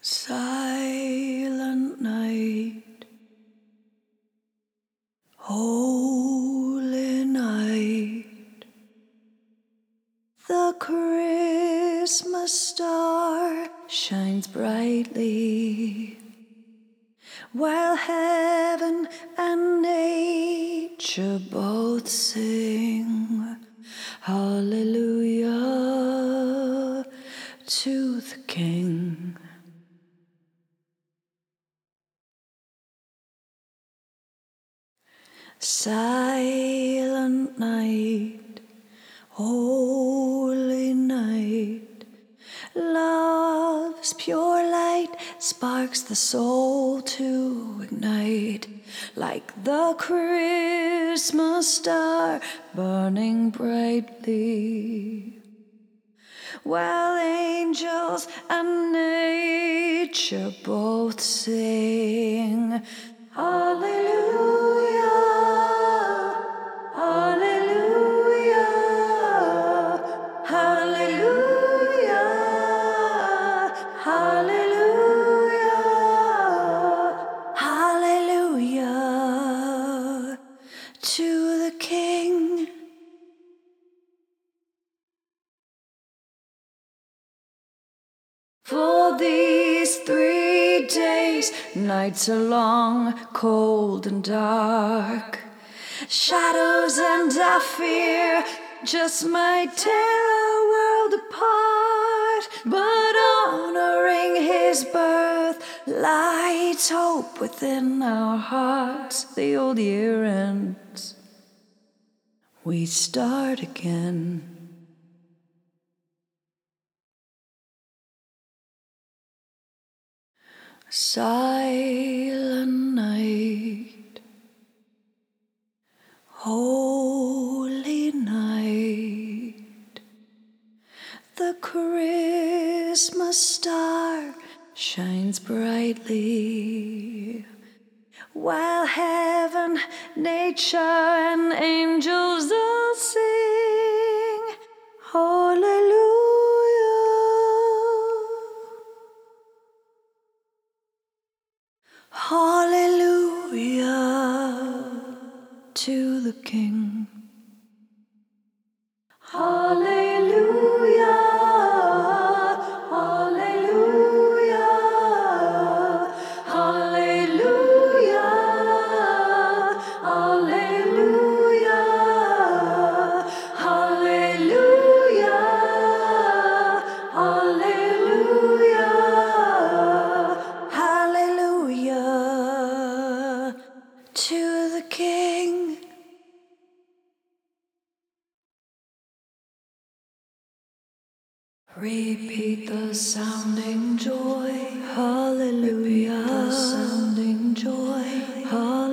Silent night, holy night, the Christmas star shines brightly, while heaven and nature both sing hallelujah to the King. Silent night, holy night, love's pure light sparks the soul to ignite, like the Christmas star burning brightly, while angels and nature both sing hallelujah, hallelujah, hallelujah, hallelujah, hallelujah to the King. For these 3 days, nights are long, cold and dark. Shadows and our fear just might tear our world apart. But honoring his birth lights hope within our hearts. The old year ends, we start again. Silent night, holy night, the Christmas star shines brightly, while heaven, nature, and angels all sing hallelujah. Hallelujah to the King. Hallelujah, hallelujah, hallelujah, hallelujah, hallelujah, hallelujah, hallelujah to the King. Repeat the sounding joy, hallelujah. Repeat the sounding joy, hallelujah.